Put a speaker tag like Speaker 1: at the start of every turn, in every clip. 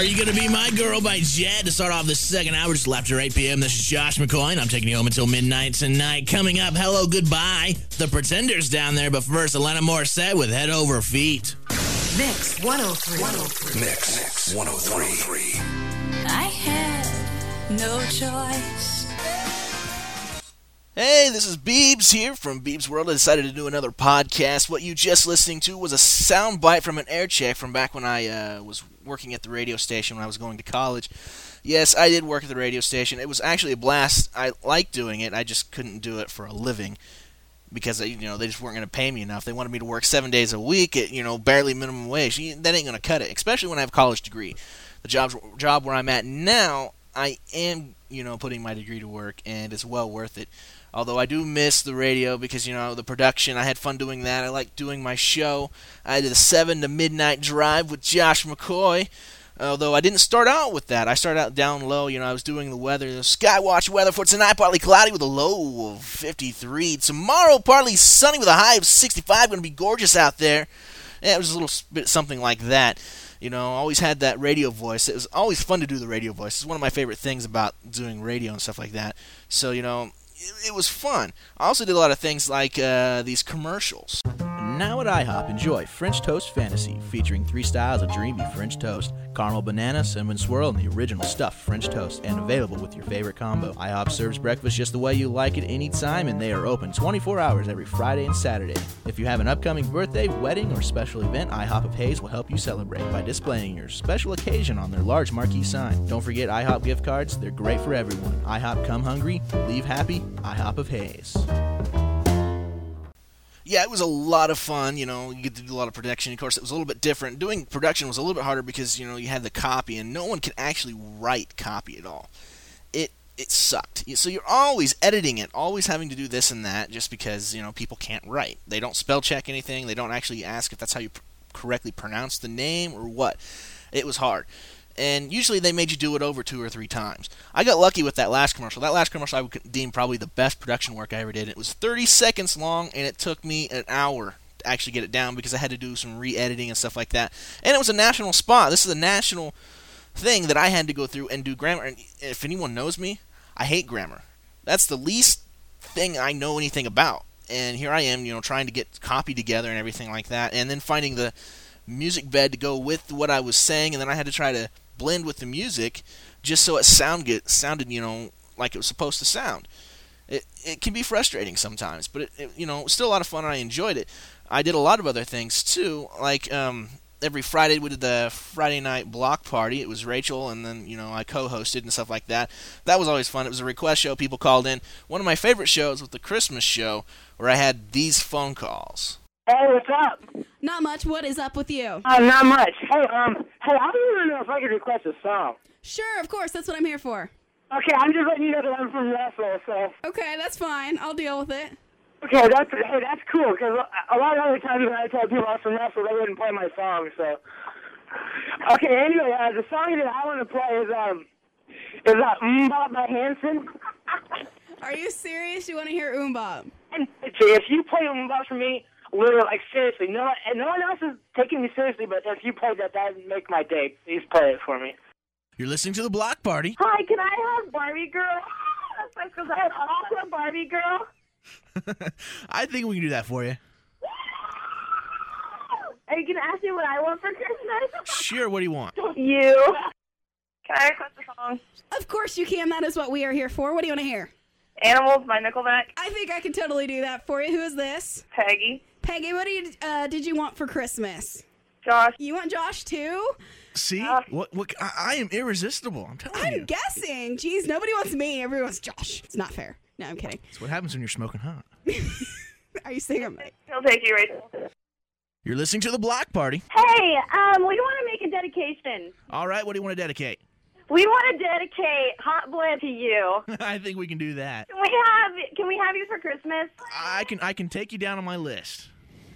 Speaker 1: You Gonna Be My Girl by Jed to start off this second hour just after 8 p.m. This is Josh McCoy, and I'm taking you home until midnight tonight. Coming up, Hello Goodbye, The Pretenders down there, but first, Alanis Morissette with Head Over Feet.
Speaker 2: Mix 103.
Speaker 3: Mix 103.
Speaker 2: I had no choice.
Speaker 4: Hey, this is Beebs here from Beebs World. I decided to do another podcast. What you just listening to was a sound bite from an air check from back when I was working at the radio station when I was going to college. Yes, I did work at the radio station. It was actually a blast. I liked doing it. I just couldn't do it for a living because they just weren't going to pay me enough. They wanted me to work 7 days a week at barely minimum wage. That ain't going to cut it, especially when I have a college degree. The job where I'm at now, I am putting my degree to work, and it's well worth it. Although I do miss the radio because, the production, I had fun doing that. I like doing my show. I did a 7 to midnight drive with Josh McCoy. Although I didn't start out with that. I started out down low. I was doing the weather. The Skywatch weather for tonight, partly cloudy with a low of 53. Tomorrow, partly sunny with a high of 65. Going to be gorgeous out there. Yeah, it was a little bit something like that. Always had that radio voice. It was always fun to do the radio voice. It's one of my favorite things about doing radio and stuff like that. So, it was fun. I also did a lot of things like these commercials.
Speaker 5: Now at IHOP, enjoy French Toast Fantasy, featuring 3 styles of dreamy French toast: caramel banana, cinnamon swirl, and the original stuffed French toast, and available with your favorite combo. IHOP serves breakfast just the way you like it anytime, and they are open 24 hours every Friday and Saturday. If you have an upcoming birthday, wedding, or special event, IHOP of Hayes will help you celebrate by displaying your special occasion on their large marquee sign. Don't forget IHOP gift cards. They're great for everyone. IHOP, come hungry, leave happy. IHOP of Hayes.
Speaker 4: Yeah, it was a lot of fun. You get to do a lot of production. Of course, it was a little bit different. Doing production was a little bit harder because, you had the copy, and no one could actually write copy at all. It sucked. So you're always editing it, always having to do this and that just because, people can't write. They don't spell check anything. They don't actually ask if that's how you correctly pronounce the name or what. It was hard. And usually they made you do it over 2 or 3 times. I got lucky with that last commercial. That last commercial I would deem probably the best production work I ever did. It was 30 seconds long, and it took me an hour to actually get it down because I had to do some re-editing and stuff like that. And it was a national spot. This is a national thing that I had to go through and do grammar. And if anyone knows me, I hate grammar. That's the least thing I know anything about. And here I am, trying to get copy together and everything like that, and then finding the music bed to go with what I was saying, and then I had to try to blend with the music just so it sounded like it was supposed to sound. It can be frustrating sometimes, but it was still a lot of fun and I enjoyed it. I did a lot of other things too, like every Friday we did the Friday night block party. It was Rachel, and then I co-hosted and stuff like that. That was always fun. It was a request show. People called in. One of my favorite shows was the Christmas show where I had these phone calls.
Speaker 6: Hey, what's up?
Speaker 7: Not much. What is up with you?
Speaker 6: Not much. Hey, I don't even know if I could request a song.
Speaker 7: Sure, of course. That's what I'm here for.
Speaker 6: Okay, I'm just letting you know that I'm from Russell, so.
Speaker 7: Okay, that's fine. I'll deal with it.
Speaker 6: Okay, that's cool, because a lot of other times when I told people I was from Russell, they wouldn't play my song, so. Okay, anyway, the song that I want to play is MMMBop by Hanson.
Speaker 7: Are you serious? You want to hear MMMBop?
Speaker 6: And if you play MMMBop for me, literally, seriously, no one else is taking me seriously, but if you played that'd make my day. Please play it for me.
Speaker 1: You're listening to The Block Party.
Speaker 6: Hi, can I have Barbie Girl? That's because I have also Barbie Girl.
Speaker 1: I think we can do that for you.
Speaker 6: Are you going to ask me what I want for Christmas?
Speaker 1: Sure, what do you want?
Speaker 6: You. Can I request a song?
Speaker 7: Of course you can. That is what we are here for. What do you want to hear?
Speaker 6: Animals by Nickelback.
Speaker 7: I think I can totally do that for you. Who is this?
Speaker 6: Peggy.
Speaker 7: Peggy, what did you want for Christmas?
Speaker 6: Josh.
Speaker 7: You want Josh too?
Speaker 1: See? What? I am irresistible. I'm telling you.
Speaker 7: I'm guessing. Jeez, nobody wants me. Everyone wants Josh. It's not fair. No, I'm kidding.
Speaker 1: That's what happens when you're smoking hot.
Speaker 7: Are you saying I'm right?
Speaker 6: He'll take you, Rachel.
Speaker 1: You're listening to The Block Party.
Speaker 6: Hey, we want to make a dedication.
Speaker 1: All right, what do you want to dedicate?
Speaker 6: We want to dedicate Hot Blend to you.
Speaker 1: I think we can do that.
Speaker 6: Can we have you for Christmas?
Speaker 1: I can take you down on my list.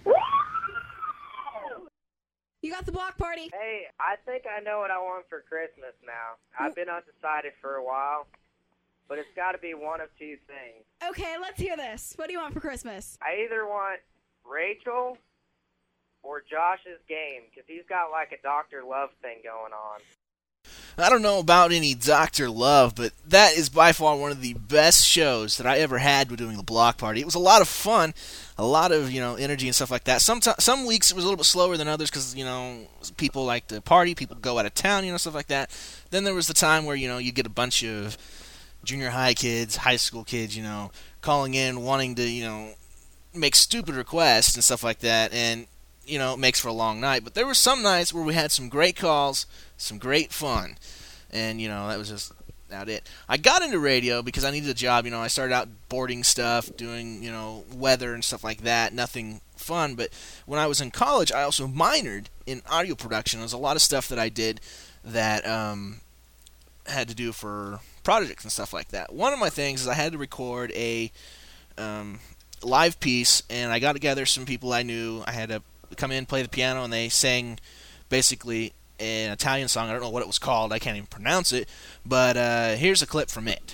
Speaker 7: You got The Block Party.
Speaker 8: Hey, I think I know what I want for Christmas now. I've been undecided for a while, but it's got to be one of 2 things.
Speaker 7: Okay, let's hear this. What do you want for Christmas?
Speaker 8: I either want Rachel or Josh's game, because he's got like a Dr. Love thing going on.
Speaker 4: I don't know about any Dr. Love, but that is by far one of the best shows that I ever had with doing the block party. It was a lot of fun, a lot of, energy and stuff like that. Some weeks it was a little bit slower than others because, people like to party, people go out of town, stuff like that. Then there was the time where, you get a bunch of junior high kids, high school kids, calling in, wanting to, make stupid requests and stuff like that, and, it makes for a long night. But there were some nights where we had some great calls, some great fun, and, that was just about it. I got into radio because I needed a job. I started out boarding stuff, doing, weather and stuff like that, nothing fun. But when I was in college, I also minored in audio production. There was a lot of stuff that I did that had to do for projects and stuff like that. One of my things is I had to record a live piece, and I got together some people I knew. I had to come in, play the piano, and they sang basically an Italian song. I don't know what it was called. I can't even pronounce it. But here's a clip from it.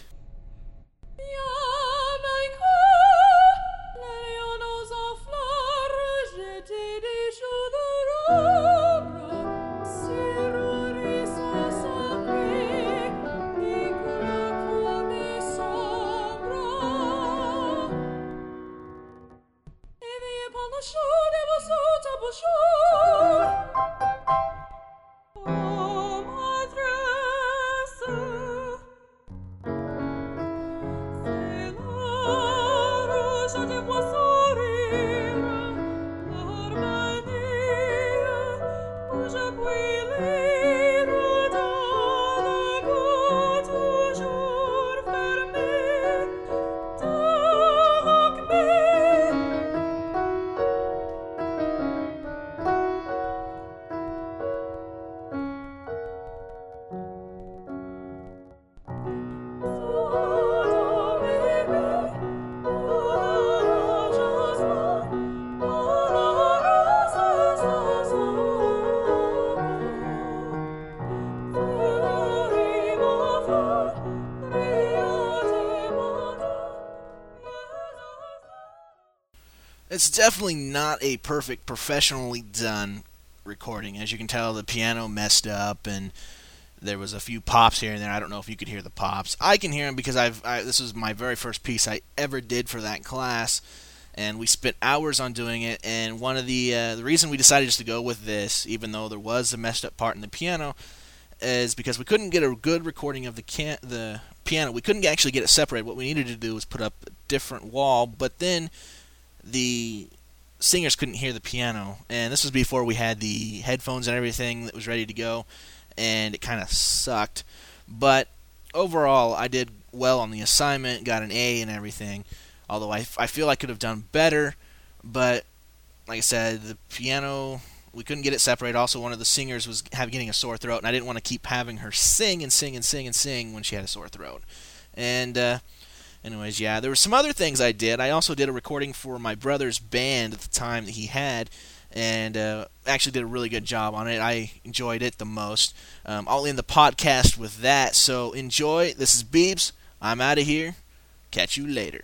Speaker 4: It's definitely not a perfect, professionally done recording. As you can tell, the piano messed up, and there was a few pops here and there. I don't know if you could hear the pops. I can hear them because this was my very first piece I ever did for that class, and we spent hours on doing it. And one of the reason we decided just to go with this, even though there was a messed up part in the piano, is because we couldn't get a good recording of the piano. We couldn't actually get it separated. What we needed to do was put up a different wall, but then the singers couldn't hear the piano, and this was before we had the headphones and everything that was ready to go, and it kind of sucked. But overall, I did well on the assignment, got an A and everything, although I feel I could have done better. But like I said, the piano, we couldn't get it separated. Also, one of the singers was getting a sore throat, and I didn't want to keep having her sing and sing and sing and sing when she had a sore throat. And anyways, yeah, there were some other things I did. I also did a recording for my brother's band at the time that he had, and actually did a really good job on it. I enjoyed it the most. I'll end the podcast with that, so enjoy. This is Beebs. I'm out of here. Catch you later.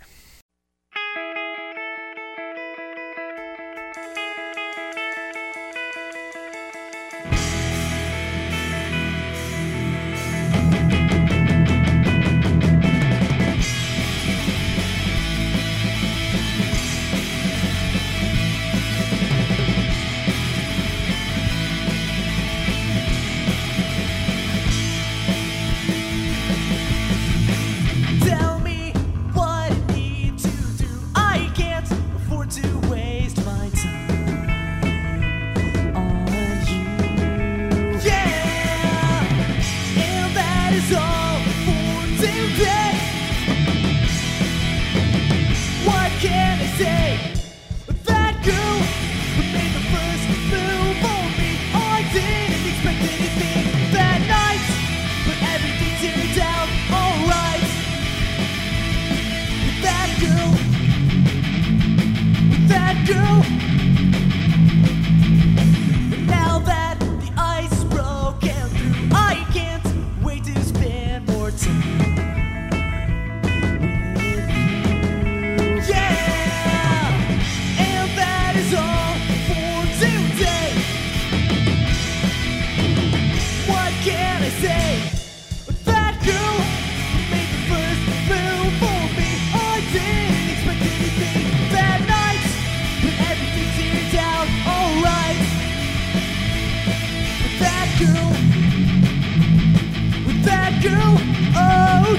Speaker 9: Now that the ice broke through, I can't wait to spend more time with you. Yeah, and that is all for today. What can I say?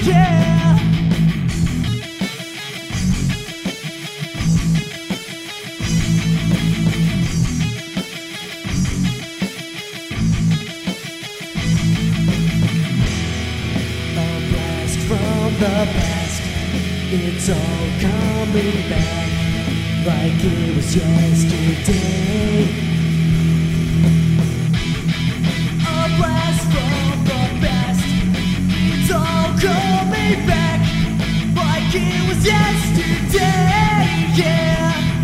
Speaker 9: yeah. A blast from the past, it's all coming back like it was yesterday. A blast from the past, it's all coming back like it was yesterday, yeah.